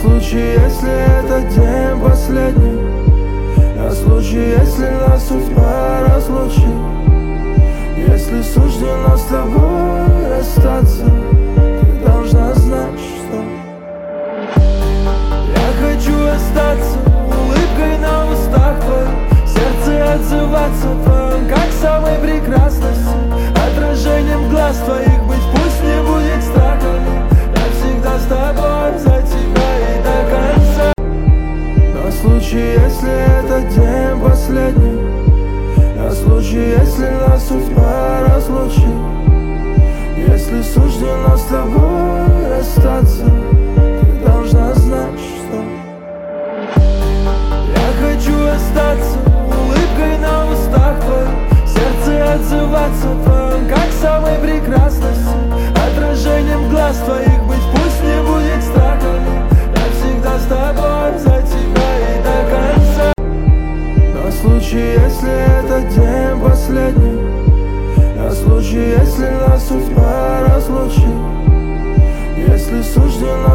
случай, если этот день последний, на случай, если нас судьба разлучит, если суждено с тобой расстаться, ты должна знать, что я хочу остаться улыбкой на устах твоих, сердце отзываться твоим, как самой прекрасности, отражением глаз твоих быть, пусть не будет страха, я всегда с тобой, за тебя и до конца. На случай, если этот день последний, на случай, если нас судьба разлучит, если суждено с тобой расстаться, ты должна знать, что я хочу остаться улыбкой на устах твоих, сердце отзываться твоим, как самой прекрасности, отражением глаз твоих быть, пусть не будет страха, я всегда с тобой, за тебя и до конца. На случай, если этот день последний, на случай, если нас судьба разлучит, если суждено